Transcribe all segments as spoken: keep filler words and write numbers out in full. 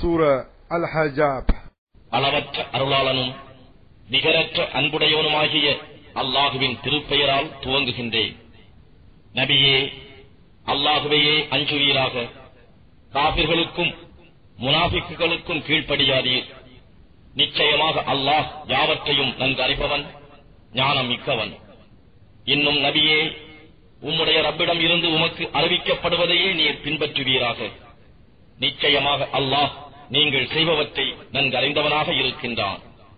சூரா அல்-ஹஜாப். அளவற்ற அருளாளனும் நிகரற்ற அன்புடையவனுமாகிய அல்லாஹுவின் திருப்பெயரால் துவங்குகின்றேன். நபியே, அல்லாஹுவையே அஞ்சுவீராக. காபிர்களுக்கும் முனாஃபிக்குகளுக்கும் கீழ்ப்படியாதீர். நிச்சயமாக அல்லாஹ் யாவற்றையும் நன்கு அறிபவன், ஞானம் மிக்கவன். இன்னும் நபியே, உம்முடைய ரப்பிடம் இருந்து உமக்கு அறிவிக்கப்படுவதையே நீர் பின்பற்றுவீராக. நிச்சயமாக அல்லாஹ் நீங்கள் செய்பவற்றை நன்கு அறிந்தவனாக இருக்கின்றான்.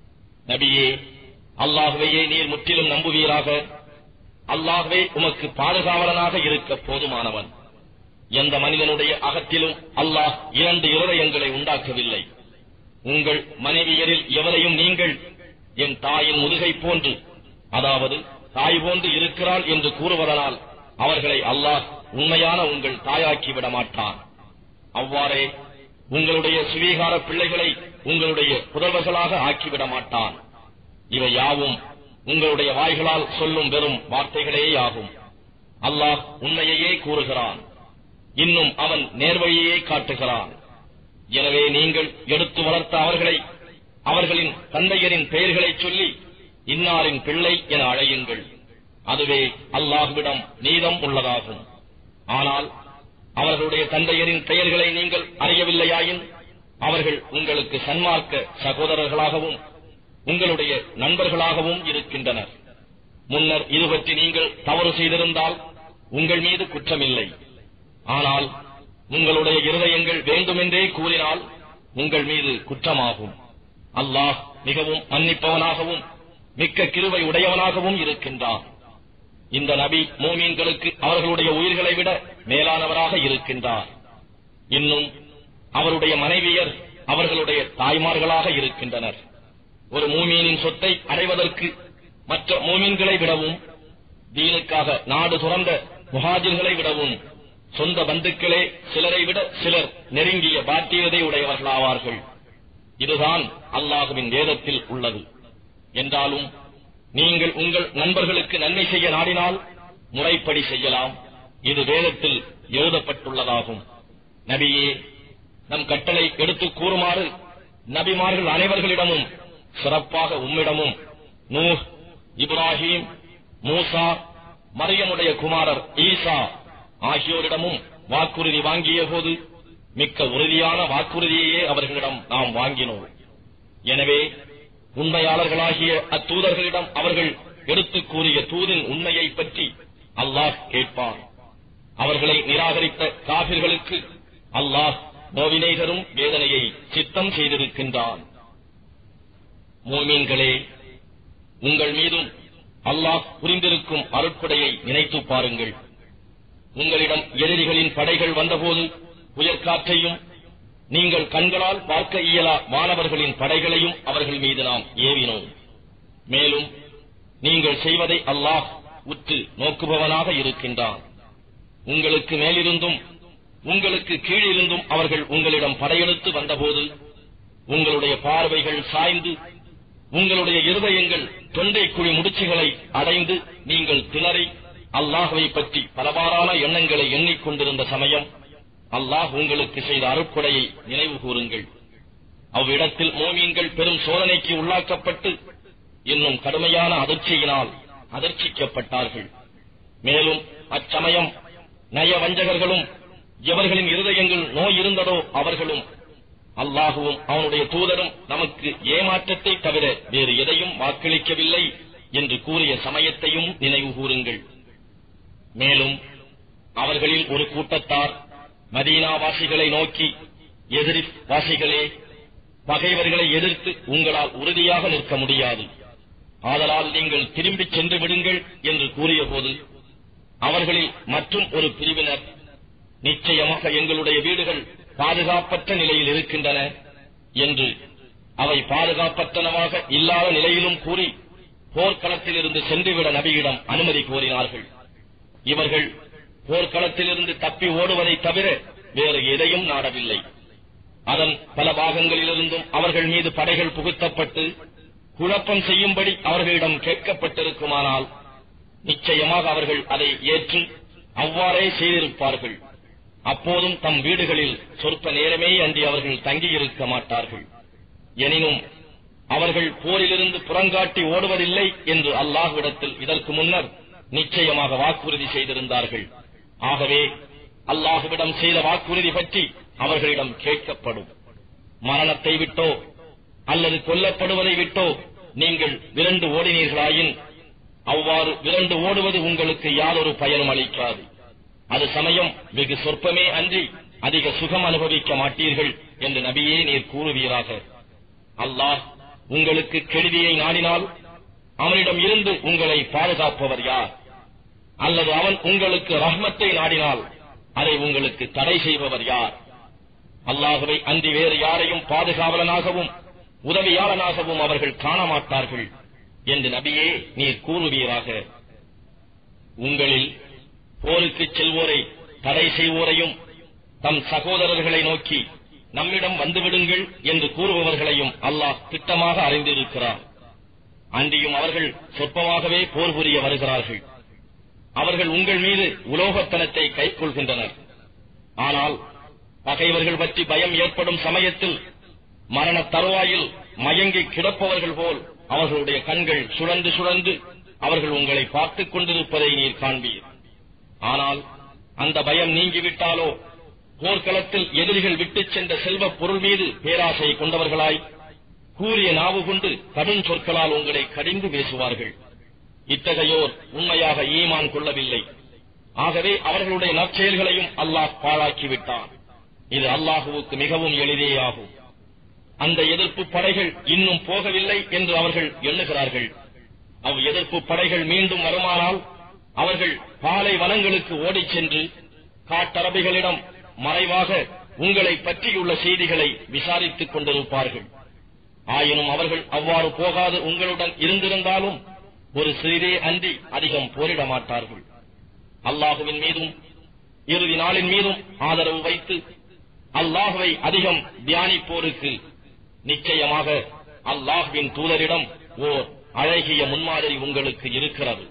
நபியே, அல்லாஹுவையே நீர் முற்றிலும் நம்புவீராக. அல்லாஹ்வே உமக்கு பாதுகாவலனாக இருக்க போதுமானவன். எந்த மனிதனுடைய அகத்திலும் அல்லாஹ் இரண்டு இருதயங்களை உண்டாக்கவில்லை. உங்கள் மனைவியரில் எவரையும் நீங்கள் என் தாயின் முதுகை போன்று, அதாவது தாய் போன்று இருக்கிறாள் என்று கூறுவதனால் அவர்களை அல்லாஹ் உண்மையான உங்கள் தாயாக்கிவிட மாட்டான். அவ்வாறே உங்களுடைய சுவீகார பிள்ளைகளை உங்களுடைய புதல்வர்களாக ஆக்கிவிட மாட்டான். இவை யாவும் உங்களுடைய வாய்களால் சொல்லும் வெறும் வார்த்தைகளேயாகும். அல்லாஹ் உண்மையையே கூறுகிறான். இன்னும் அவன் நேர்வழியே காட்டுகிறான். எனவே நீங்கள் எடுத்து வளர்த்த அவர்களை அவர்களின் தந்தையரின் பெயர்களை சொல்லி இன்னாரின் பிள்ளை என அழையுங்கள். அதுவே அல்லாஹ்விடம் நீதம் உள்ளதாகும். ஆனால் அவர்களுடைய தந்தையரின் பெயர்களை நீங்கள் அறியவில்லையாயின் அவர்கள் உங்களுக்கு சன்மார்க்க சகோதரர்களாகவும் உங்களுடைய நண்பர்களாகவும் இருக்கின்றனர். முன்னர் இது பற்றி நீங்கள் தவறு செய்திருந்தால் உங்கள் மீது குற்றமில்லை. ஆனால் உங்களுடைய இருதயங்கள் வேண்டுமென்றே கூறினால் உங்கள் மீது குற்றமாகும். அல்லாஹ் மிகவும் மன்னிப்பவனாகவும் மிக்க கிருபை உடையவனாகவும் இருக்கின்றான். இந்த நபி மூமீன்களுக்கு அவர்களுடைய உயிர்களை விட மேலானவராக இருக்கின்றார். இன்னும் அவருடைய மனைவியர் அவர்களுடைய தாய்மார்களாக இருக்கின்றனர். ஒரு மூமீனின் சொத்தை அடைவதற்கு மற்ற மூமீன்களை விடவும், தீனுக்காக நாடு துறந்த முஹாஜிர்களை விடவும் சொந்த பந்துக்களே சிலரை விட சிலர் நெருங்கிய பாத்தியதை உடையவர்களாவார்கள். இதுதான் அல்லாஹுவின் வேதத்தில் உள்ளது. என்றாலும் நீங்கள் உங்கள் நண்பர்களுக்கு நன்மை செய்ய நாடினால் முறைப்படி செய்யலாம். இது வேதத்தில் எழுதப்பட்டுள்ளதாகும். நபியே, நம் கட்டளை எடுத்துக் கூறுமாறு நபிமார்கள் அனைவர்களிடமும், சிறப்பாக உம்மிடமும் நூஹ், இப்ராஹிம், மூசா, மரியமுடைய குமாரர் ஈசா ஆகியோரிடமும் வாக்குறுதி வாங்கிய போது மிக்க உறுதியான வாக்குறுதியையே அவர்களிடம் நாம் வாங்கினோம். எனவே உண்மையாளர்களாகிய அத்தூதர்களிடம் அவர்கள் எடுத்துக் கூறிய தூதின் உண்மையை பற்றி அல்லாஹ் கேட்பான். அவர்களை நிராகரித்த காபிர்களுக்கு அல்லாஹ் நோவினை தரும் வேதனையை சித்தம் செய்திருக்கின்றான். மூமீன்களே, உங்கள் மீதும் அல்லாஹ் புரிந்திருக்கும் அருட்படையை நினைத்து பாருங்கள். உங்களிடம் எதிரிகளின் படைகள் வந்தபோது புயற்காற்றையும் நீங்கள் கண்களால் பார்க்க இயலா மாணவர்களின் படைகளையும் அவர்கள் மீது நாம் ஏவினோம். மேலும் நீங்கள் செய்வதை அல்லாஹ் உற்று நோக்குபவனாக இருக்கின்றான். உங்களுக்கு மேலிருந்தும் உங்களுக்கு கீழிருந்தும் அவர்கள் உங்களிடம் படையெடுத்து வந்தபோது உங்களுடைய பார்வைகள் சாய்ந்து உங்களுடைய இருதயங்கள் தொண்டை குழி முடிச்சுகளை அடைந்து நீங்கள் திணறி அல்லாஹ்வை பற்றி பலவாறான எண்ணங்களை எண்ணிக்கொண்டிருந்த சமயம் அல்லாஹ் உங்களுக்கு செய்த அருட்கொடையை நினைவு கூறுங்கள். அவ்விடத்தில் மோமீன்கள் பெரும் சோதனைக்கு உள்ளாக்கப்பட்டு இன்னும் கடுமையான அதிர்ச்சியினால் அதிர்ச்சிக்கப்பட்டார்கள். மேலும் அச்சமயம் நய வஞ்சகர்களும் எவர்களின் இருதயங்கள் நோய் இருந்ததோ அவர்களும் அல்லாஹுவும் அவனுடைய தூதரும் நமக்கு ஏமாற்றத்தை தவிர வேறு எதையும் வாக்களிக்கவில்லை என்று கூறிய சமயத்தையும் நினைவு கூறுங்கள். மேலும் அவர்களில் ஒரு கூட்டத்தார் மதீனா வாசிகளை நோக்கி, எதிரிப் வாசிகளே, பகைவர்களை எதிர்த்து உங்களால் உறுதியாக நிற்க முடியாது. ஆதலால் நீங்கள் திரும்பிச் சென்று விடுங்கள் என்று கூறிய போது அவர்களில் மற்றும் ஒரு பிரிவினர், நிச்சயமாக எங்களுடைய வீடுகள் பாதுகாப்பற்ற நிலையில் இருக்கின்றன என்று அவை பாதுகாப்பற்றனவாக இல்லாத நிலையிலும் கூறி போர்க்களத்திலிருந்து சென்றுவிட நபியிடம் அனுமதி கோரினார்கள். இவர்கள் போர்க்களத்திலிருந்து தப்பி ஓடுவதை தவிர வேறு எதையும் நாடவில்லை. அதன் பல பாகங்களிலிருந்தும் அவர்கள் மீது படைகள் புகுத்தப்பட்டு குழப்பம் செய்யும்படி அவர்களிடம் கேட்கப்பட்டிருக்குமானால் நிச்சயமாக அவர்கள் அதை ஏற்று அவ்வாறே செய்திருப்பார்கள். அப்போதும் தம் வீடுகளில் சொற்ப நேரமே அன்றி அவர்கள் தங்கியிருக்க மாட்டார்கள். எனினும் அவர்கள் போரிலிருந்து புறங்காட்டி ஓடுவதில்லை என்று அல்லாஹ்விடத்தில் இதற்கு முன்னர் நிச்சயமாக வாக்குறுதி செய்திருந்தார்கள். ஆகவே அல்லாஹ்விடம் செய்த வாக்குறுதி பற்றி அவர்களிடம் கேட்கப்படும். மரணத்தை விட்டோ அல்லது கொல்லப்படுவதை விட்டோ நீங்கள் விரண்டு ஓடினீர்களாயின் அவ்வாறு விரண்டு ஓடுவது உங்களுக்கு யாதொரு பயனும் அளிக்காது. அது சமயம் வெகு சொற்பமே அன்றி அதிக சுகம் அனுபவிக்க மாட்டீர்கள் என்று நபியே நீர் கூறுவீராக. அல்லாஹ் உங்களுக்கு கெடுதியை நாடினால் அவனிடம் இருந்து உங்களை பாதுகாப்பவர் யார்? அல்லது அவன் உங்களுக்கு ரஹ்மத்தை நாடினால் அதை உங்களுக்கு தடை செய்பவர் யார்? அல்லாஹுவை அன்றி வேறு யாரையும் பாதுகாவலனாகவும் உதவியாளனாகவும் அவர்கள் காண மாட்டார்கள் என்று நபியே நீர் கூறுவீராக. உங்களில் போருக்கு செல்வோரை தடை செய்வோரையும் தம் சகோதரர்களை நோக்கி நம்மிடம் வந்துவிடுங்கள் என்று கூறுபவர்களையும் அல்லாஹ் திட்டமாக அறிந்திருக்கிறார். அன்றியும் அவர்கள் சொற்பமாகவே போர் புரிய வருகிறார்கள். அவர்கள் உங்கள் மீது உலோகத்தனத்தை கைக்கொள்கின்றனர். ஆனால் பகைவர்கள் பற்றி பயம் ஏற்படும் சமயத்தில் மரண தருவாயில் மயங்கி கிடப்பவர்கள் போல் அவர்களுடைய கண்கள் சுழந்து சுழந்து அவர்கள் உங்களை பார்த்துக் கொண்டிருப்பதை நீர் காண்பீர். ஆனால் அந்த பயம் நீங்கிவிட்டாலோ போர்க்களத்தில் எதிரிகள் விட்டுச் சென்ற செல்வ பொருள் மீது பேராசை கொண்டவர்களாய் கூறிய நாவு கொண்டு கடும் சொற்களால் உங்களை கடிந்து பேசுவார்கள். இத்தகையோர் உண்மையாக ஈமான் கொள்ளவில்லை. ஆகவே அவர்களுடைய நற்செயல்களையும் அல்லாஹ் பாழாக்கிவிட்டான். இது அல்லாஹுவுக்கு மிகவும் எளிதேயாகும். அந்த எதிர்ப்பு படைகள் இன்னும் போகவில்லை என்று அவர்கள் எண்ணுகிறார்கள். அவ் எதிர்ப்பு படைகள் மீண்டும் வருமானால் அவர்கள் பாலை வனங்களுக்கு ஓடிச் சென்று காட்டரபிகளிடம் மறைவாக உங்களை பற்றியுள்ள செய்திகளை விசாரித்துக் கொண்டிருப்பார்கள். ஆயினும் அவர்கள் அவ்வாறு போகாது உங்களுடன் இருந்திருந்தாலும் ஒரு சிறிதே அன்றி அதிகம் போரிட மாட்டார்கள். அல்லாஹுவின் மீதும் இறுதி நாளின் மீதும் ஆதரவு வைத்து அல்லாஹுவை அதிகம் தியானிப்போருக்கு நிச்சயமாக அல்லாஹ்வின் தூதரிடம் ஓர் அழகிய முன்மாதிரி உங்களுக்கு இருக்கிறது.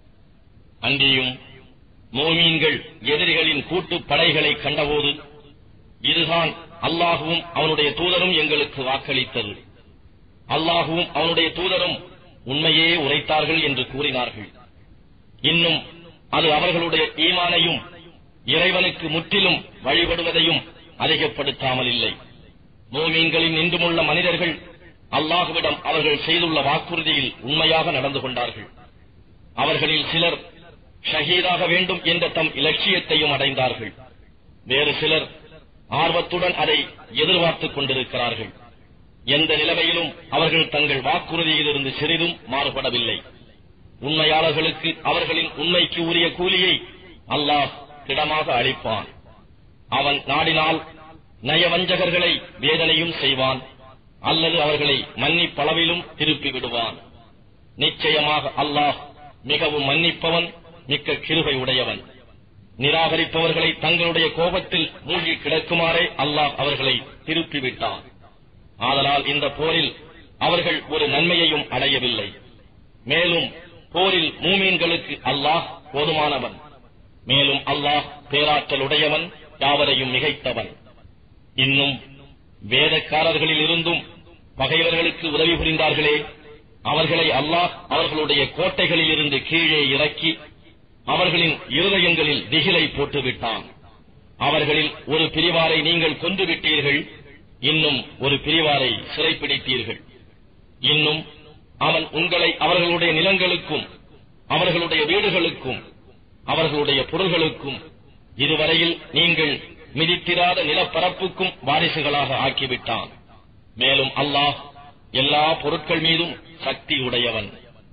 அன்றியும் மோமீன்கள் எதிரிகளின் கூட்டு படைகளை கண்டபோது இதுதான் அல்லாஹுவும் அவனுடைய தூதரும் எங்களுக்கு வாக்களித்தது, அல்லாஹுவும் அவனுடைய தூதரும் உண்மையே உரைத்தார்கள் என்று கூறினார்கள். இன்னும் அது அவர்களுடைய ஈமானையும் இறைவனுக்கு முற்றிலும் வழிபடுவதையும் அதிகப்படுத்தாமல் இல்லை. மோமீன்களின் இன்றுமுள்ள மனிதர்கள் அல்லாஹுவிடம் அவர்கள் செய்துள்ள வாக்குறுதியில் உண்மையாக நடந்து கொண்டார்கள். அவர்களில் சிலர் ஷஹீதாக வேண்டும் என்ற தம் இலட்சியத்தையும் அடைந்தார்கள். வேறு சிலர் ஆர்வத்துடன் அதை எதிர்பார்த்துக் கொண்டிருக்கிறார்கள். எந்த நிலைமையிலும் அவர்கள் தங்கள் வாக்குறுதியிலிருந்து சிறிதும் மாறுபடவில்லை. உண்மையாளர்களுக்கு அவர்களின் உண்மைக்கு உரிய கூலியை அல்லாஹ் திடமாக அளிப்பான். அவன் நாடினால் நயவஞ்சகர்களை வேதனையும் செய்வான், அல்லது அவர்களை மன்னிப்பளவிலும் திருப்பி விடுவான். நிச்சயமாக அல்லாஹ் மிகவும் மன்னிப்பவன், மிக்க கிருபை உடையவன். நிராகரிப்பவர்களை தங்களுடைய கோபத்தில் மூழ்கி கிடக்குமாறே அல்லாஹ் அவர்களை திருப்பிவிட்டான். ஆதலால் இந்த போரில் அவர்கள் ஒரு நன்மையையும் அடையவில்லை. மேலும் போரில் மூமீன்களுக்கு அல்லாஹ் போதுமானவன். மேலும் அல்லாஹ் பேராற்றலுடையவன், யாவரையும் மிகைத்தவன். இன்னும் வேதக்காரர்களில் இருந்தும் பகைவர்களுக்கு உதவி புரிந்தார்களே, அவர்களை அல்லாஹ் அவர்களுடைய கோட்டைகளில் இருந்து கீழே இறக்கி அவர்களின் இருதயங்களில் திகிலை போட்டுவிட்டான். அவர்களில் ஒரு பிரிவாரை நீங்கள் கொன்று விட்டீர்கள், இன்னும் ஒரு பிரிவாரை சிறைப்பிடித்தீர்கள். இன்னும் அவன் உங்களை அவர்களுடைய நிலங்களுக்கும் அவர்களுடைய வீடுகளுக்கும் அவர்களுடைய பொருள்களுக்கும் இதுவரையில் நீங்கள் மிதித்திராத நிலப்பரப்புக்கும் வாரிசுகளாக ஆக்கிவிட்டான். மேலும் அல்லாஹ் எல்லா பொருட்கள் மீதும் சக்தி உடையவன்.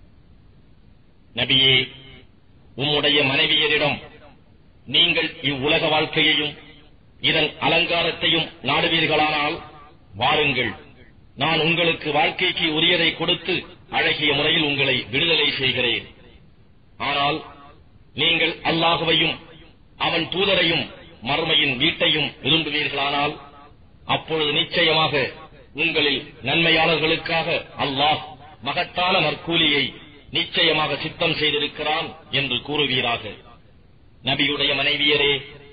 நபியே, உம்முடைய மனைவியரிடம் நீங்கள் இவ்வுலக வாழ்க்கையையும் இதன் அலங்காரத்தையும் நாடுவீர்களானால் வாருங்கள், நான் உங்களுக்கு வாழ்க்கைக்கு உரியதை கொடுத்து அழகிய முறையில் உங்களை விடுதலை செய்கிறேன். ஆனால் நீங்கள் அல்லாஹுவையும் அவன் தூதரையும் மறுமையின் வீட்டையும் விரும்புவீர்களானால் அப்பொழுது நிச்சயமாக உங்களில் நன்மையாளர்களுக்காக அல்லாஹ் மகத்தான நற்கூலியை நிச்சயமாக சித்தம் செய்திருக்கிறான் என்று கூறுவீராக. நபியுடைய மனைவியரே,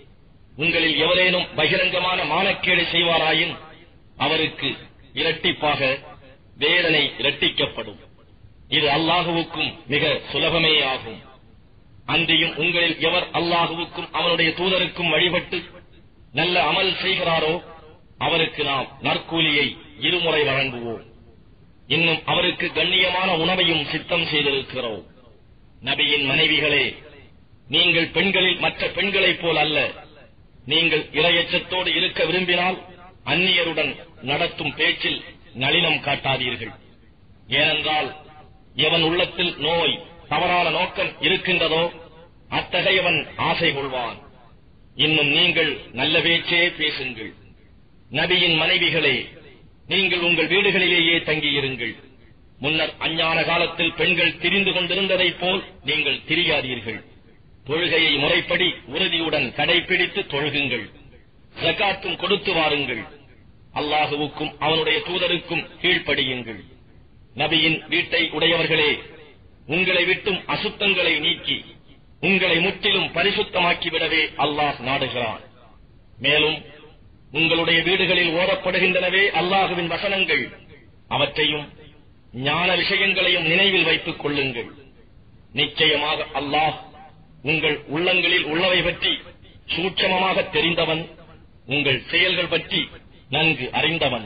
உங்களில் எவரேனும் பகிரங்கமான மானக்கேடு செய்வாராயின் அவருக்கு இரட்டிப்பாக வேதனை இரட்டிக்கப்படும். இது அல்லாஹுவுக்கும் மிக சுலபமே ஆகும். அன்றியும் உங்களில் எவர் அல்லாஹுவுக்கும் அவனுடைய தூதருக்கும் வழிபட்டு நல்ல அமல் செய்கிறாரோ அவருக்கு நாம் நற்கூலியை இருமுறை வழங்குவோம். இன்னும் அவருக்கு கண்ணியமான உணவையும் சித்தம் செய்திருக்கிறோம். நபியின் மனைவிகளே, நீங்கள் பெண்களில் மற்ற பெண்களைப் போல் அல்ல. நீங்கள் இரையச்சத்தோடு இருக்க விரும்பினால் அந்நியருடன் நடத்தும் பேச்சில் நளினம் காட்டாதீர்கள். ஏனென்றால் எவன் உள்ளத்தில் நோய், தவறான நோக்கம் இருக்கின்றதோ அத்தகையவன் ஆசை கொள்வான். இன்னும் நீங்கள் நல்ல பேச்சே பேசுங்கள். நபியின் மனைவிகளே, நீங்கள் உங்கள் வீடுகளிலேயே தங்கியிருங்கள். முன்னர் அஞ்ஞான காலத்தில் பெண்கள் திரிந்து கொண்டிருந்ததைப் போல் நீங்கள் திரியாதீர்கள். தொழுகையை முறைப்படி உறுதியுடன் கடைபிடித்து தொழுகுங்கள். ஜகாத்தும் கொடுத்து வாருங்கள். அல்லாஹுவுக்கும் அவனுடைய தூதருக்கும் கீழ்ப்படியுங்கள். நபியின் வீட்டை உடையவர்களே, உங்களை விட்டும் அசுத்தங்களை நீக்கி உங்களை முற்றிலும் பரிசுத்தமாக்கிவிடவே அல்லாஹ் நாடுகிறான். மேலும் உங்களுடைய வீடுகளில் ஓதப்படுகின்றனவே அல்லாஹுவின் வசனங்கள், அவற்றையும் ஞான விஷயங்களையும் நினைவில் வைத்துக் கொள்ளுங்கள். நிச்சயமாக அல்லாஹ் உங்கள் உள்ளங்களில் உள்ளவை பற்றி சூட்சமமாக தெரிந்தவன், உங்கள் செயல்கள் பற்றி நன்கு அறிந்தவன்.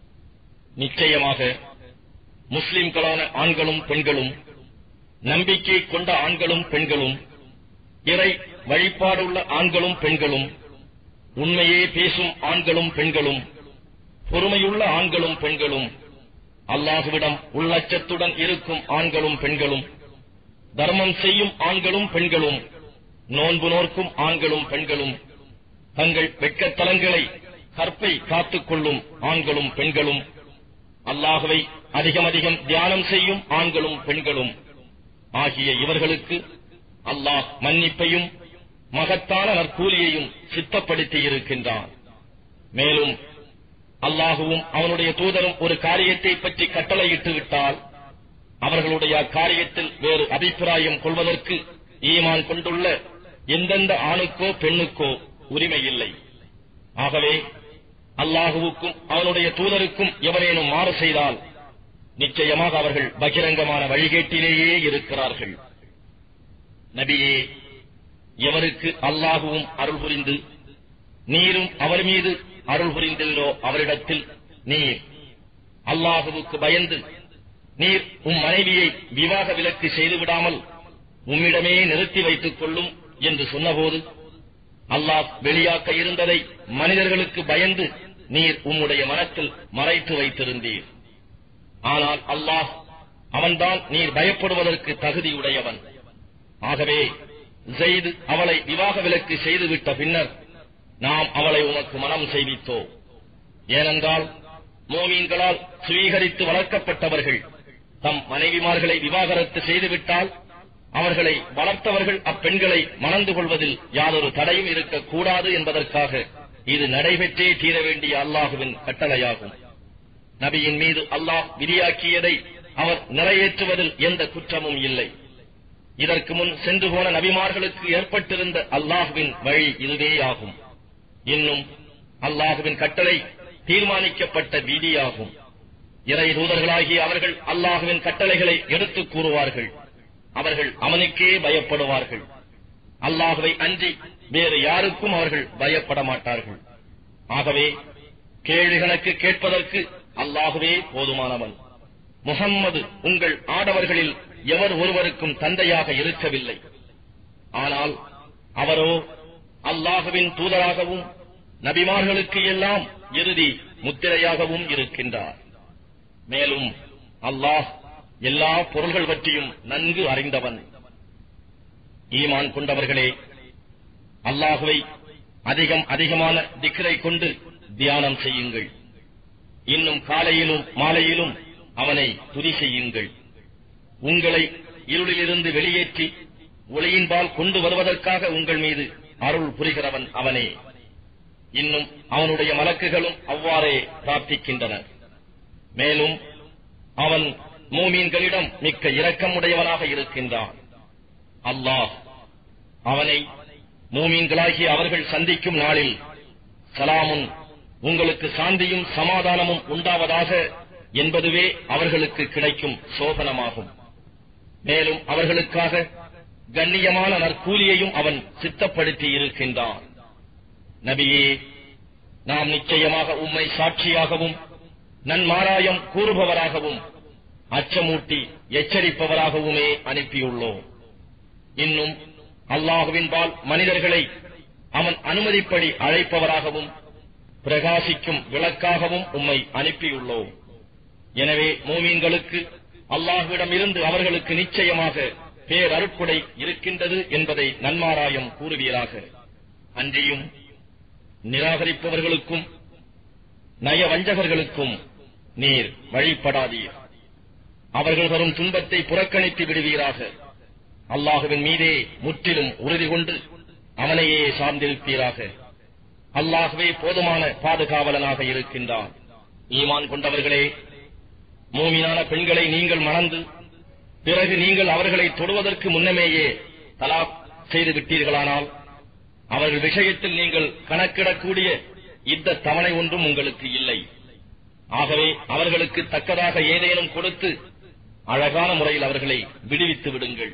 நிச்சயமாக முஸ்லிம்களான ஆண்களும் பெண்களும், நம்பிக்கை கொண்ட ஆண்களும் பெண்களும், இறை வழிபாடுள்ள ஆண்களும் பெண்களும், உண்மையே பேசும் ஆண்களும் பெண்களும், பொறுமையுள்ள ஆண்களும் பெண்களும், அல்லாஹுவிடம் உள்ளச்சத்துடன் இருக்கும் ஆண்களும் பெண்களும், தர்மம் செய்யும் ஆண்களும் பெண்களும், நோன்பு நோக்கும் ஆண்களும் பெண்களும், தங்கள் வெட்கத்தலங்களை கற்பை காத்துக் கொள்ளும் ஆண்களும் பெண்களும், அல்லாஹுவை அதிகம் அதிகம் தியானம் செய்யும் ஆண்களும் பெண்களும் ஆகிய இவர்களுக்கு அல்லாஹ் மன்னிப்பையும் மகத்தான நற்கூலியையும் சித்தப்படுத்தி இருக்கின்றான். மேலும் அல்லாஹுவும் அவனுடைய தூதரும் ஒரு காரியத்தை பற்றி கட்டளையிட்டு விட்டால் அவர்களுடைய அக்காரியத்தில் வேறு அபிப்பிராயம் கொள்வதற்கு ஈமான் கொண்டுள்ள எந்தெந்த ஆணுக்கோ பெண்ணுக்கோ உரிமை இல்லை. ஆகவே அல்லாஹுவுக்கும் அவனுடைய தூதருக்கும் எவரேனும் மாறு செய்தால் நிச்சயமாக அவர்கள் பகிரங்கமான வழிகேட்டிலேயே இருக்கிறார்கள். நபியே, எவருக்கு அல்லாஹுவும் அருள் புரிந்து நீரும் அவர் மீது அருள் புரிந்தீரோ அவரிடத்தில் நீர் அல்லாஹுவுக்கு பயந்து நீர் உம் மனைவியை விவாக விலக்கு செய்துவிடாமல் உம்மிடமே நிறுத்தி வைத்துக் கொள்ளும் என்று சொன்னபோது அல்லாஹ் வெளியாக்க இருந்ததை மனிதர்களுக்கு பயந்து நீர் உம்முடைய மனத்தில் மறைத்து வைத்திருந்தீர். ஆனால் அல்லாஹ் அவன்தான் நீர் பயப்படுவதற்கு தகுதியுடையவன். ஆகவே ஸைத் அவளை விவாக விலக்கு செய்துவிட்ட பின்னர் நாம் அவளை உமக்கு மனம் செய்வித்தோம். ஏனென்றால் மோமீன்களால் சுவீகரித்து வளர்க்கப்பட்டவர்கள் தம் மனைவிமார்களை விவாகரத்து செய்துவிட்டால் அவர்களை வளர்த்தவர்கள் அப்பெண்களை மணந்து கொள்வதில் யாதொரு தடையும் இருக்கக்கூடாது என்பதற்காக இது நடைபெற்றே தீர வேண்டிய அல்லாஹுவின் கட்டளையாகும். நபியின் மீது அல்லாஹ் விதியாக்கியதை அவர் நிறைவேற்றுவதில் எந்த குற்றமும் இல்லை. இதற்கு முன் சென்று போன நபிமார்களுக்கு ஏற்பட்டிருந்த அல்லாஹுவின் வழி இதுவேயாகும். இன்னும் அல்லாஹுவின் கட்டளை தீர்மானிக்கப்பட்ட விதியாகும். இறை தூதர்களாகிய அவர்கள் அல்லாஹுவின் கட்டளைகளை எடுத்துக் கூறுவார்கள். அவர்கள் அவனுக்கே பயப்படுவார்கள். அல்லாஹுவை அன்றி வேறு யாருக்கும் அவர்கள் பயப்பட மாட்டார்கள். ஆகவே கேள்வி கணக்கு கேட்பதற்கு அல்லாஹுவே போதுமானவன். முஹம்மது உங்கள் ஆடவர்களில் எவர் ஒருவருக்கும் தந்தையாக இருக்கவில்லை. ஆனால் அவரோ அல்லாஹுவின் தூதராகவும் நபிமார்களுக்கு எல்லாம் இறுதி முத்திரையாகவும் இருக்கின்றார். மேலும் அல்லாஹ் எல்லா பொருள்கள் பற்றியும் நன்கு அறிந்தவன். ஈமான் கொண்டவர்களே, அல்லாஹுவை அதிகம் அதிகமான திக்ரை கொண்டு தியானம் செய்யுங்கள். இன்னும் காலையிலும் மாலையிலும் அவனை துதி செய்யுங்கள். உங்களை இருளிலிருந்து வெளியேற்றி ஒளியின்பால் கொண்டு வருவதற்காக உங்கள் மீது அருள் புரிகிறவன் அவனே. இன்னும் அவனுடைய மலக்குகளும் அவ்வாறே பிரார்த்திக்கின்றனர். மேலும் அவன் மூமீன்களிடம் மிக்க இரக்கமுடையவனாக இருக்கின்றான். அல்லாஹ் அவனை மூமீன்களாகிய அவர்கள் சந்திக்கும் நாளில் சலாமுன், உங்களுக்கு சாந்தியும் சமாதானமும் உண்டாவதாக என்பதுவே அவர்களுக்கு கிடைக்கும் சோபனமாகும். மேலும் அவர்களுக்காக கண்ணியமான நற்கூலியையும் அவன் சித்தப்படுத்தி இருக்கின்றான். நபியே, நாம் நிச்சயமாக உம்மை சாட்சியாகவும் நன்மாராயம் கூறுபவராகவும் அச்சமூட்டி எச்சரிப்பவராகவுமே அனுப்பியுள்ளோம். இன்னும் அல்லாஹுவின்பால் மனிதர்களை அவன் அனுமதிப்படி அழைப்பவராகவும் பிரகாசிக்கும் விளக்காகவும் உம்மை அனுப்பியுள்ளோம். எனவே மூமீன்களுக்கு அல்லாஹ்விடம் இருந்து அவர்களுக்கு நிச்சயமாக பேரருட்கொடை இருக்கின்றது என்பதை நன்மாராயம் கூறுவீராக. அன்றியும் நிராகரிப்பவர்களுக்கும் நயவஞ்சகர்களுக்கும் நீர் வழிபடாதீர். அவர்கள் வரும் துன்பத்தை புறக்கணித்து விடுவீராக. அல்லாஹுவின் மீதே முற்றிலும் உறுதி கொண்டு அவனையே சார்ந்திருப்பீராக. அல்லாஹ்வே போதுமான பாதுகாவலனாக இருக்கின்றான். ஈமான் கொண்டவர்களே, மூமினான பெண்களை நீங்கள் மணந்து பிறகு நீங்கள் அவர்களை தொடுவதற்கு முன்னமேயே தலாக் செய்து விட்டீர்களானால் அவர்கள் விஷயத்தில் நீங்கள் கணக்கிடக்கூடிய இந்த தவணை ஒன்றும் உங்களுக்கு இல்லை. ஆகவே அவர்களுக்கு தக்கதாக ஏதேனும் கொடுத்து அழகான முறையில் அவர்களை விடுவித்து விடுங்கள்.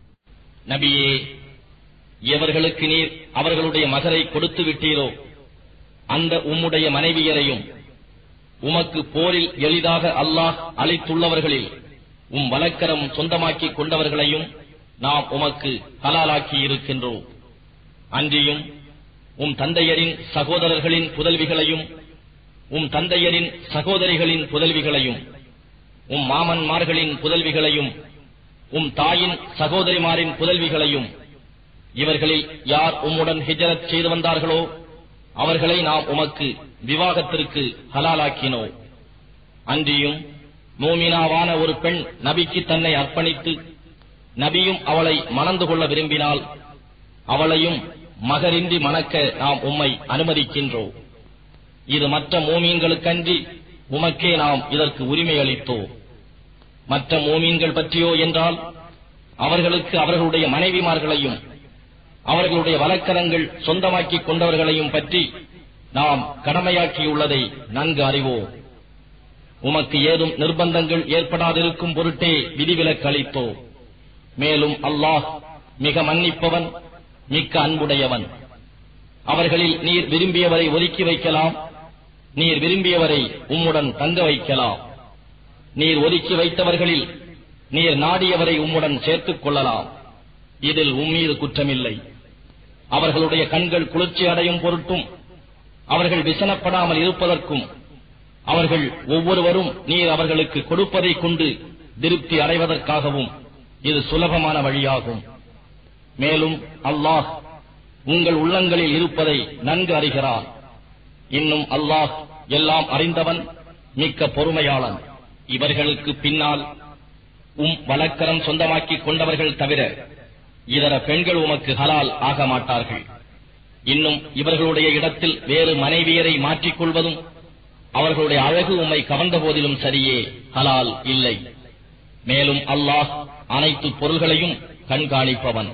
நபியே, எவர்களுக்கு நீர் அவர்களுடைய மகரை கொடுத்து விட்டீரோ அந்த உம்முடைய மனைவியரையும் உமக்கு போரில் எளிதாக அல்லாஹ் அளித்துள்ளவர்களில் உம் வலக்கரம் சொந்தமாக்கிக் கொண்டவர்களையும் நாம் உமக்கு ஹலாலாக்கி இருக்கின்றோம். அன்றியும் உம் தந்தையரின் சகோதரர்களின் புதல்விகளையும் உம் தந்தையரின் சகோதரிகளின் புதல்விகளையும் உம் மாமன்மார்களின் புதல்விகளையும் உம் தாயின் சகோதரிமாரின் புதல்விகளையும் இவர்களில் யார் உம்முடன் ஹிஜ்ரத் செய்து வந்தார்களோ அவர்களை நாம் உமக்கு விவாகத்திற்கு ஹலாலாக்கினோம். அன்றியும் மூமினாவான ஒரு பெண் நபிக்கு தன்னை அர்ப்பணித்து நபியும் அவளை மணந்து கொள்ள விரும்பினால் அவளையும் மகரின்றி மணக்க நாம் உம்மை அனுமதிக்கின்றோம். இது மற்ற மூமீன்களுக்கன்றி உமக்கே நாம் இதற்கு உரிமை அளித்தோம். மற்ற மூமீன்கள் பற்றியோ என்றால் அவர்களுக்கு அவர்களுடைய மனைவிமார்களையும் அவர்களுடைய வலக்கரங்கள் சொந்தமாக்கிக் கொண்டவர்களையும் பற்றி நாம் கடமையாக்கியுள்ளதை நன்கு அறிவோம். உமக்கு ஏதும் நிர்பந்தங்கள் ஏற்படாதிருக்கும் பொருட்டே விதிவிலக்கு அளித்தோம். மேலும் அல்லாஹ் மிக மன்னிப்பவன், மிக்க அன்புடையவன். அவர்களில் நீர் விரும்பியவரை ஒதுக்கி வைக்கலாம், நீர் விரும்பியவரை உம்முடன் தங்க வைக்கலாம். நீர் ஒதுக்கி வைத்தவர்களில் நீர் நாடியவரை உம்முடன் சேர்த்துக் கொள்ளலாம். இதில் உம்மீது குற்றமில்லை. அவர்களுடைய கண்கள் குளிர்ச்சி அடையும் பொருட்டும் அவர்கள் விசனப்படாமல் இருப்பதற்கும் அவர்கள் ஒவ்வொருவரும் நீர் அவர்களுக்கு கொடுப்பதைக் கொண்டு திருப்தி அடைவதற்காகவும் இது சுலபமான வழியாகும். மேலும் அல்லாஹ் உங்கள் உள்ளங்களில் இருப்பதை நன்கு அறிகிறான். இன்னும் அல்லாஹ் எல்லாம் அறிந்தவன், மிக்க பொறுமையாளன். இவர்களுக்கு பின்னால் உம் வலக்கரம் சொந்தமாக்கிக் கொண்டவர்கள் தவிர இதர பெண்கள் உமக்கு ஹலால் ஆக மாட்டார்கள். இன்னும் இவர்களுடைய இடத்தில் வேறு மனைவியரை மாற்றிக்கொள்வதும் அவர்களுடைய அழகு உம்மை கவர்ந்த போதிலும் சரியே ஹலால் இல்லை. மேலும் அல்லாஹ் அனைத்து பொருள்களையும் கண்காணிப்பவன்.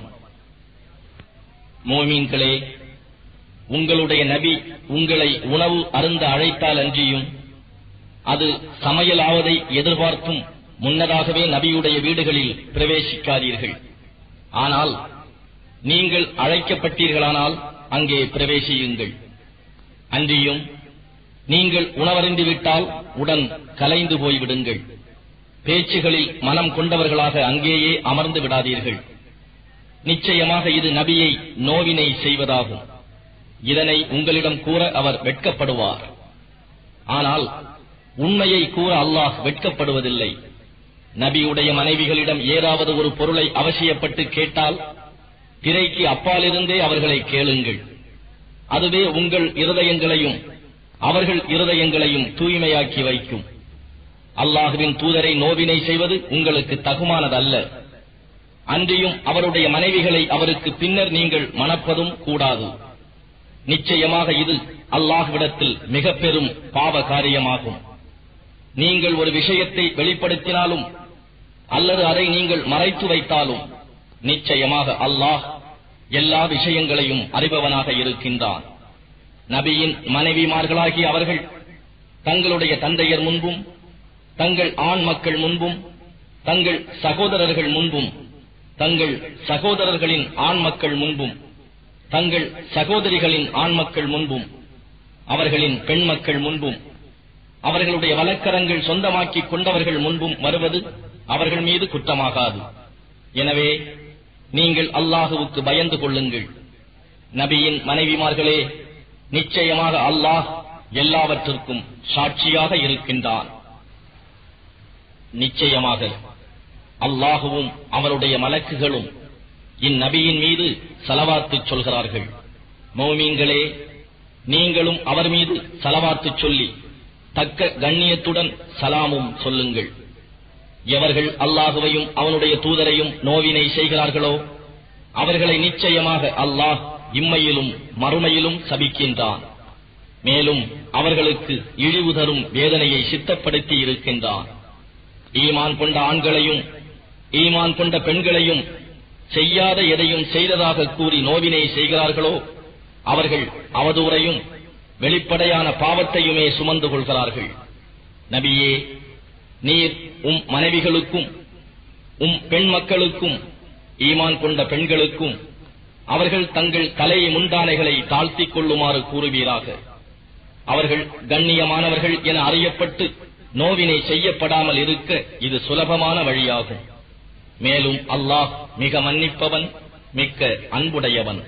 மோமீன்களே, உங்களுடைய நபி உங்களை உணவு அருந்த அழைத்தால் அன்றியும் அது சமையலாவதை எதிர்பார்த்தும் முன்னதாகவே நபியுடைய வீடுகளில் பிரவேசிக்காதீர்கள். ஆனால் நீங்கள் அழைக்கப்பட்டீர்களானால் அங்கே பிரவேசியுங்கள். அன்றியும் நீங்கள் உணவருந்திவிட்டால் உடன் கலைந்து போய்விடுங்கள். பேச்சுகளில் மனம் கொண்டவர்களாக அங்கேயே அமர்ந்து விடாதீர்கள். நிச்சயமாக இது நபியை நோவினை செய்வதாகும். இதனை உங்களிடம் கூற அவர் வெட்கப்படுவார். ஆனால் உண்மையை கூற அல்லாஹ் வெட்கப்படுவதில்லை. நபியுடைய மனைவிகளிடம் ஏதாவது ஒரு பொருளை அவசியப்பட்டு கேட்டால் திரைக்கு அப்பாலிருந்தே அவர்களை கேளுங்கள். அதுவே உங்கள் இருதயங்களையும் அவர்கள் இருதயங்களையும் தூய்மையாக்கி வைக்கும். அல்லாஹுவின் தூதரை நோவினை செய்வது உங்களுக்கு தகுமானதல்ல. அன்றியும் அவருடைய மனைவிகளை அவருக்கு பின்னர் நீங்கள் மணப்பதும் கூடாது. நிச்சயமாக இது அல்லாஹ்விடத்தில் மிக பெரும் பாவ காரியமாகும். நீங்கள் ஒரு விஷயத்தை வெளிப்படுத்தினாலும் அல்லது அதை நீங்கள் மறைத்து வைத்தாலும் நிச்சயமாக அல்லாஹ் எல்லா விஷயங்களையும் அறிபவனாக இருக்கின்றான். நபியின் மனைவிமார்களாகிய அவர்கள் தங்களுடைய தந்தையர் முன்பும் தங்கள் ஆண் மக்கள் முன்பும் தங்கள் சகோதரர்கள் முன்பும் தங்கள் சகோதரர்களின் ஆண் மக்கள் முன்பும் தங்கள் சகோதரிகளின் ஆண் மக்கள் முன்பும் அவர்களின் பெண் மக்கள் முன்பும் அவர்களுடைய வழக்கரங்கள் சொந்தமாக்கிக் கொண்டவர்கள் முன்பும் வருவது அவர்கள் மீது குற்றமாகாது. எனவே நீங்கள் அல்லாஹுவுக்கு பயந்து கொள்ளுங்கள். நபியின் மனைவிமார்களே, நிச்சயமாக அல்லாஹ் எல்லாவற்றிற்கும் சாட்சியாக இருக்கின்றான். நிச்சயமாக அல்லாஹுவும் அவருடைய மலக்குகளும் இந்நபியின் மீது ஸலவாத்து சொல்கிறார்கள். மோமீன்களே, நீங்களும் அவர் மீது ஸலவாத்து சொல்லி தக்க கண்ணியத்துடன் சலாமும் சொல்லுங்கள். எவர்கள் அல்லாஹுவையும் அவனுடைய தூதரையும் நோவினை செய்கிறார்களோ அவர்களை நிச்சயமாக அல்லாஹ் இம்மையிலும் மறுமையிலும் சபிக்கின்றான். மேலும் அவர்களுக்கு இழிவு தரும் வேதனையை சித்தப்படுத்தி இருக்கின்றான். ஈமான் கொண்ட ஆண்களையும் ஈமான் கொண்ட பெண்களையும் செய்யாத எதையும் செய்ததாக கூறி நோவினை செய்கிறார்களோ அவர்கள் அவதூறையும் வெளிப்படையான பாவத்தையுமே சுமந்து கொள்கிறார்கள். நபியே, நீர் உம் மனைவிகளுக்கும் உம் பெண் மக்களுக்கும் ஈமான் கொண்ட பெண்களுக்கும் அவர்கள் தங்கள் தலை முந்தானைகளை தாழ்த்திக் கொள்ளுமாறு கூறுவீராக. அவர்கள் கண்ணியமானவர்கள் என அறியப்பட்டு நோவினை செய்யப்படாமல் இருக்க இது சுலபமான வழியாகும். மேலும் அல்லாஹ் மிக மன்னிப்பவன், மிக்க அன்புடையவன்.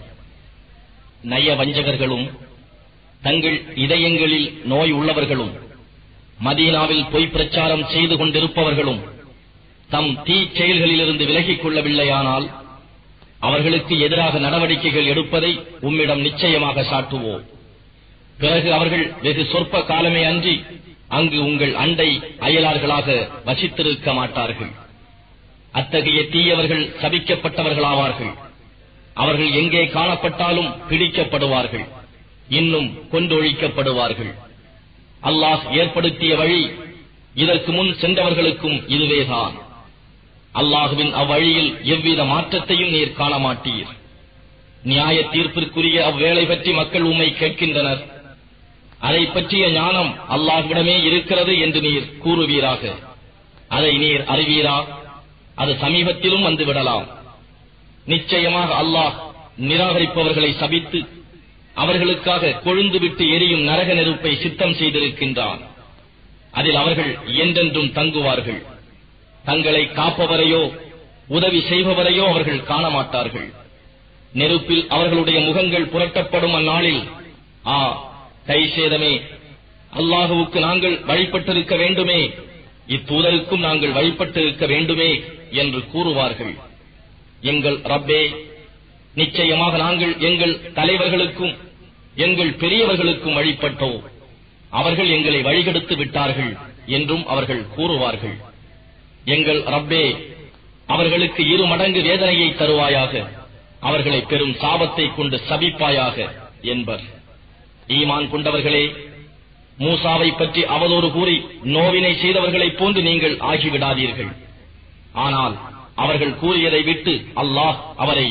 நய வஞ்சகர்களும் தங்கள் இதயங்களில் நோய் உள்ளவர்களும் மதீனாவில் பொய் பிரச்சாரம் செய்து கொண்டிருப்பவர்களும் தம் தீ செயல்களிலிருந்து விலகிக் கொள்ளவில்லையானால் அவர்களுக்கு எதிராக நடவடிக்கைகள் எடுப்பதை உம்மிடம் நிச்சயமாக சாட்டுவோம். பிறகு அவர்கள் வெகு சொற்ப காலமே அன்றி அங்கு உங்கள் அண்டை அயலார்களாக வசித்திருக்க மாட்டார்கள். அத்தகைய தீயவர்கள் சபிக்கப்பட்டவர்களாவார்கள். அவர்கள் எங்கே காணப்பட்டாலும் பிடிக்கப்படுவார்கள், இன்னும் கொன்றொழிக்கப்படுவார்கள். அல்லாஹ் ஏற்படுத்திய வழி இதற்கு முன் சென்றவர்களுக்கும் இதுவேதான். அல்லாஹுவின் அவ்வழியில் எவ்வித மாற்றத்தையும் நீர் காண மாட்டீர். நியாய தீர்ப்பிற்குரிய அவ்வேளை பற்றி மக்கள் உம்மை கேட்கின்றனர். அதை பற்றிய ஞானம் அல்லாஹ்விடமே இருக்கிறது என்று நீர் கூறுவீராக. அதை நீர் அறிவீரா? அது சமீபத்திலும் வந்துவிடலாம். நிச்சயமாக அல்லாஹ் நிராகரிப்பவர்களை சபித்து அவர்களுக்காக கொழுந்துவிட்டு எரியும் நரக நெருப்பை சித்தம் செய்திருக்கின்றான். அதில் அவர்கள் என்றென்றும் தங்குவார்கள். தங்களை காப்பவரையோ உதவி செய்பவரையோ அவர்கள் காண மாட்டார்கள். நெருப்பில் அவர்களுடைய முகங்கள் புரட்டப்படும் அந்நாளில், ஆ கை சேதமே, அல்லாஹுவுக்கு நாங்கள் வழிபட்டிருக்க வேண்டுமே, இத்தூதருக்கும் நாங்கள் வழிபட்டிருக்க வேண்டுமே என்று கூறுவார்கள். எங்கள் ரப்பே, நிச்சயமாக நாங்கள் எங்கள் தலைவர்களுக்கும் எங்கள் பெரியவர்களுக்கும் வழிபட்டோம், அவர்கள் எங்களை வழிகெடுத்து விட்டார்கள் என்றும் அவர்கள் கூறுவார்கள். எங்கள் ரப்பே, அவர்களுக்கு இரு மடங்கு வேதனையை தருவாயாக, அவர்களை பெரும் சாபத்தை கொண்டு சபிப்பாயாக என்பர். ஈமான் கொண்டவர்களே, மூசாவை பற்றி அவதூறு கூறி நோவினை செய்தவர்களைப் போன்று நீங்கள் ஆகிவிடாதீர்கள். ஆனால் அவர்கள் கூறியதை விட்டு அல்லாஹ் அவரை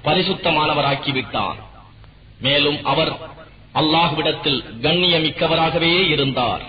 பரிசுத்தமானவராக்கிவிட்டார். மேலும் அவர் அல்லாஹ்விடத்தில் கண்ணியமிக்கவராகவே இருந்தார்.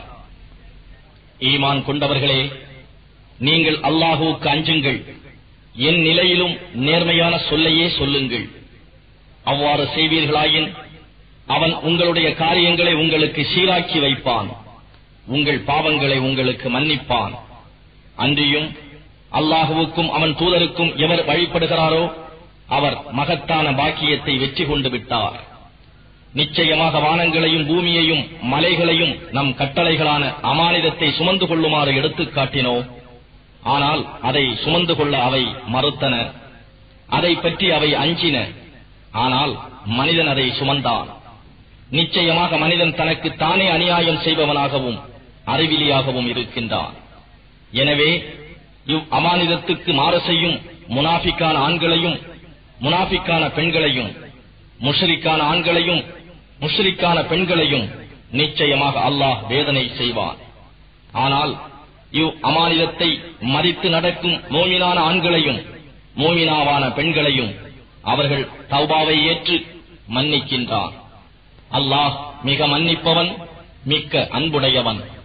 ஈமான் கொண்டவர்களே, நீங்கள் அல்லாஹுவுக்கு அஞ்சுங்கள், என் நிலையிலும் நேர்மையான சொல்லையே சொல்லுங்கள். அவ்வாறு செய்வீர்களாயின் அவன் உங்களுடைய காரியங்களை உங்களுக்கு சீராக்கி வைப்பான், உங்கள் பாவங்களை உங்களுக்கு மன்னிப்பான். அன்றியும் அல்லாஹுவுக்கும் அவன் தூதருக்கும் எவர் வழிபடுகிறாரோ அவர் மகத்தான பாக்கியத்தை வெற்றி கொண்டு விட்டார். நிச்சயமாக வானங்களையும் பூமியையும் மலைகளையும் நம் கட்டளைகளான அமானிதத்தை சுமந்து கொள்ளுமாறு எடுத்துக் காட்டினோ, ஆனால் அதை சுமந்து கொள்ள அவை மறுத்தன. அதை பற்றி அவை அஞ்சின, ஆனால் மனிதன் அதை சுமந்தான். நிச்சயமாக மனிதன் தனக்கு தானே அநியாயம் செய்பவனாகவும் அறிவிலியாகவும் இருக்கின்றான். எனவே இவ் அமானிதத்துக்கு மாறு செய்யும் முனாஃபிக்கான ஆண்களையும் முனாஃபிக்கான பெண்களையும் முஷ்ரிக்கான ஆண்களையும் முஷ்ரிக்கான பெண்களையும் நிச்சயமாக அல்லாஹ் வேதனை செய்வான். ஆனால் இவ் அமானிதத்தை மதித்து நடக்கும் மோமினான ஆண்களையும் மோமினாவான பெண்களையும் அவர்கள் தௌபாவை ஏற்று மன்னிக்கின்றான். அல்லாஹ் மிக மன்னிப்பவன், மிக்க அன்புடையவன்.